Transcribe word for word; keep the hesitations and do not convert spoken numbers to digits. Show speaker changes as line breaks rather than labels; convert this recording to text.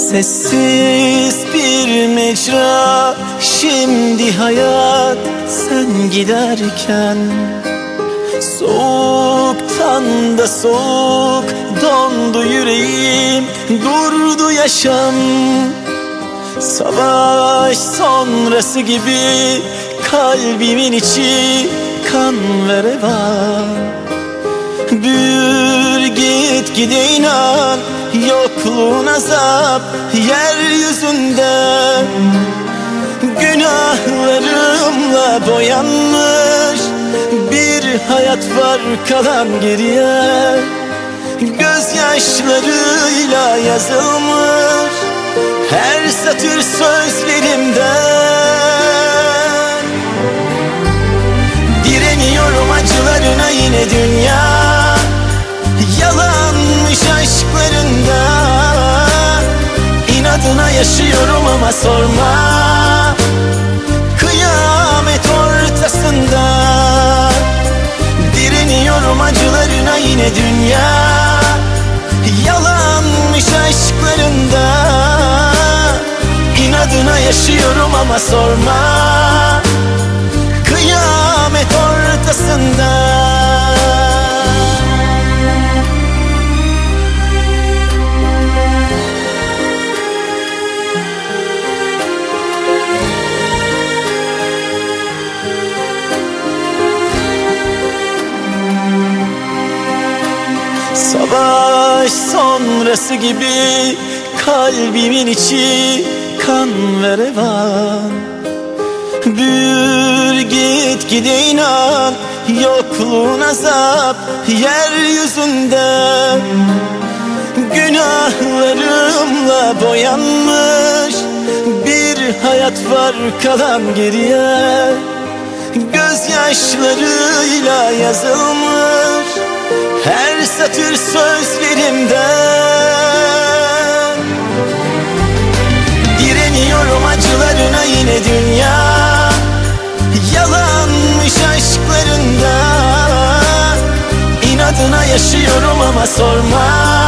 Sessiz bir mecra, şimdi hayat sen giderken. Soğuktan da soğuk dondu yüreğim, durdu yaşam. Savaş sonrası gibi kalbimin içi kan ve revan. Büyür git gide inan, yokluğun azap yeryüzünde. Günahlarımla boyanmış bir hayat var kalan geriye. Gözyaşlarıyla yazılmış her satır sözlerimden. Direniyorum acılarına yine dünya, yalanmış aşklarında. İnadına yaşıyorum ama sorma, kıyamet ortasında. Direniyorum acılarına yine dünya, yalanmış aşklarında. İnadına yaşıyorum ama sorma, kıyamet ortasında. Savaş sonrası gibi kalbimin içi kan ve revan. Büyür git gide inan, yokluğun azap yeryüzünde. Günahlarımla boyanmış bir hayat var kalan geriye. Gözyaşlarıyla yazılmış her satır sözlerimden. Direniyorum acılarına yine dünya, yalanmış aşklarında. İnadına yaşıyorum ama sorma,